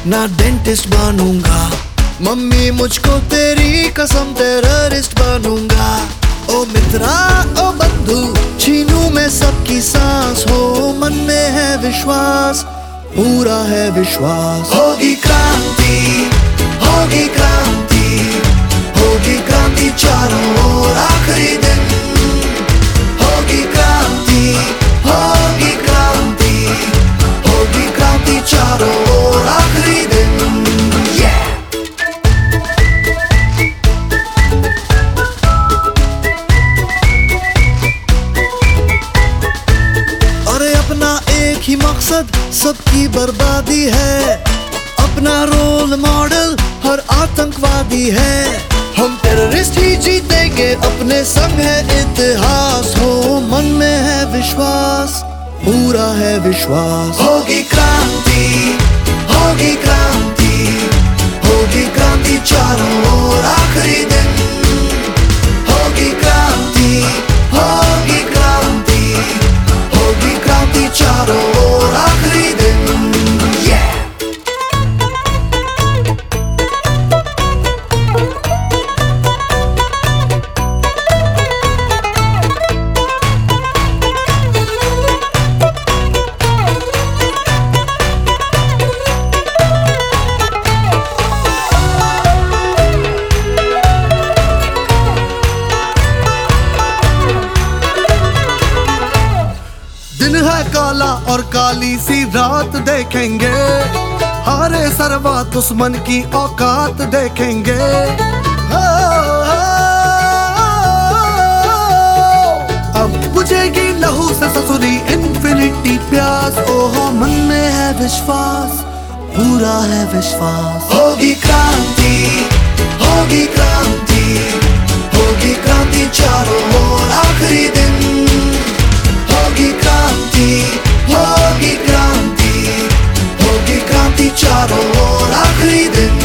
ना डेंटिस्ट बनूंगा। मम्मी मुझको तेरी कसम टेररिस्ट बनूंगा। ओ मित्रा ओ बंधु, छीनू मैं सबकी सांस। हो मन में है विश्वास, पूरा है विश्वास। होगी क्रांति, होगी क्रांति, होगी क्रांति चारों ओर आखिरी दिन। होगी क्रांति, होगी क्रांति, होगी क्रांति चारों ओर आखिरी दिन। अरे अपना एक ही मकसद सबकी बर्बादी है। अपना रोल मॉडल हर आतंकवादी है। हम टेररिस्ट ही जीतेंगे, अपने संग है इतिहास। हो मन में है विश्वास, पूरा है विश्वास। होगी क्रांति, होगी क्रांति, होगी क्रांति चारों ओर आखिरी दिन। होगी क्रांति, होगी क्रांति, होगी क्रांति चारों ओर आखिरी दिन। दिन है काला और काली सी रात देखेंगे। हारे सर्वा दुश्मन की औकात देखेंगे। अब बुझेगी लहू से ससुरी इन्फिनिटी प्यास। ओहो मन में है विश्वास, पूरा है विश्वास। होगी क्रांति, होगी क्रांति, होगी क्रांति चारों ओर आखिरी दिन। होगी क्रांति, होगी क्रांति, होगी क्रांति चारों ओर आखिरी दिन।